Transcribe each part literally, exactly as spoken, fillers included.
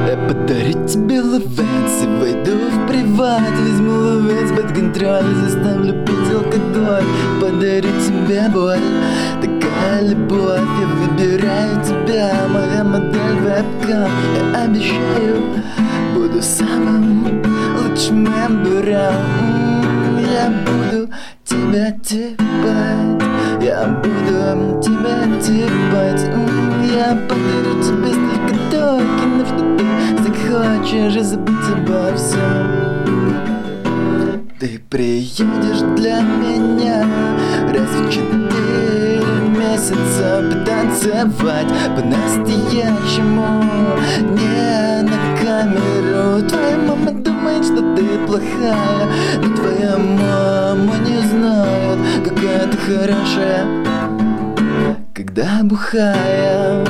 Я подарю тебе ловец и войду в приват. Возьму ловец под контроль и заставлю пить алкоголь. Подарю тебе боль, такая любовь. Я выбираю тебя, моя модель вебкам. Я обещаю, буду самым лучшим эмбрионом. Я буду тебя типать, я буду тебя типать. Я подарю тебе столько токенов, что ты захочешь забыть обо всем. Ты приедешь для меня раз в четыре месяца потанцевать по-настоящему, не на камеру. Твоя мама думает, что ты плохая, но твоя мама не знает, какая ты хорошая, когда бухая.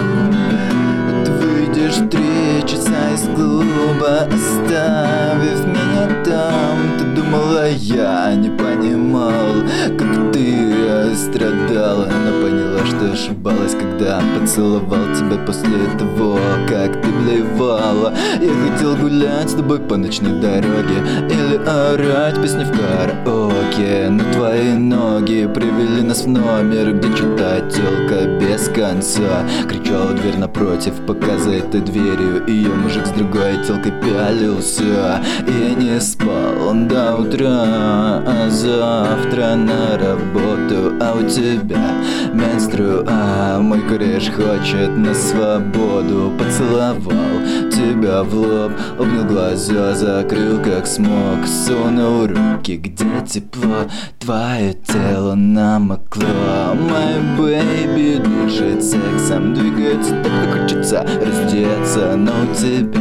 Ты выйдешь в три часа из клуба, оставив меня там. Ты думала, я не понимал, как ты страдала, но поняла, что ошибалась, когда поцеловал тебя после того, как ты блевала. Я хотел гулять с тобой по ночной дороге или орать песни в караоке, но твои ноги привели нас в номер, где читать тёлка без конца. Кричала дверь напротив, пока за этой дверью ее мужик с другой тёлкой пялился. И я не спал до утра, а завтра на работу. А у тебя менструа, мой кореш хочет на свободу. Поцеловал тебя в лоб, обнял глаза, закрыл как смог. Сунул руки, где тепло, твое тело намокло. My baby дышит сексом, двигается так, как хочется раздеться. Но у тебя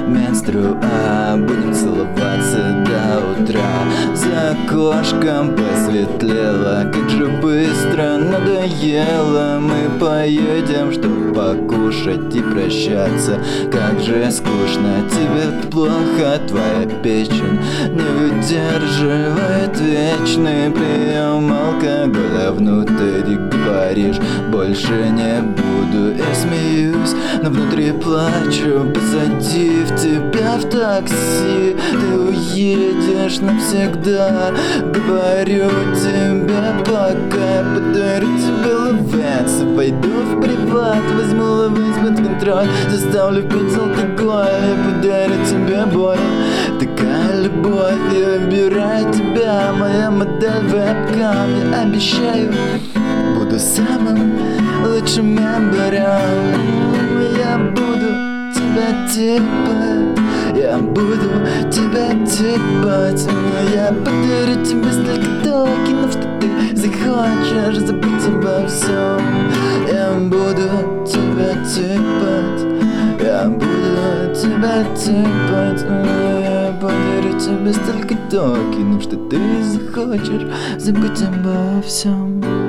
менструа, будем целоваться до утра. За окошком посветлело, как же быстро надоело. Мы поедем, чтоб покушать и прощаться. Как же скучно, тебе плохо, твоя печень не выдерживает вечный прием алкоголя внутрь. Говоришь, больше не буду. Я смеюсь, но внутри плачу, посадив тебя в такси. Ты уедешь навсегда, говорю тебе пока. Я подарю тебе ловец, войду в приват, возьму ловец под контроль, заставлю пить алкоголь. Я подарю тебе боль, такая любовь. Я выбираю тебя, моя модель вебкам. Я обещаю, буду самым лучшим эмбрионом. Я буду тебя типать, я буду тебя типать. Я подарю тебе столько токенов, что ты захочешь забыть обо всем. Я буду тебя типать, я буду тебя типать. Я подарю тебе столько токенов, что ты захочешь забыть обо всем.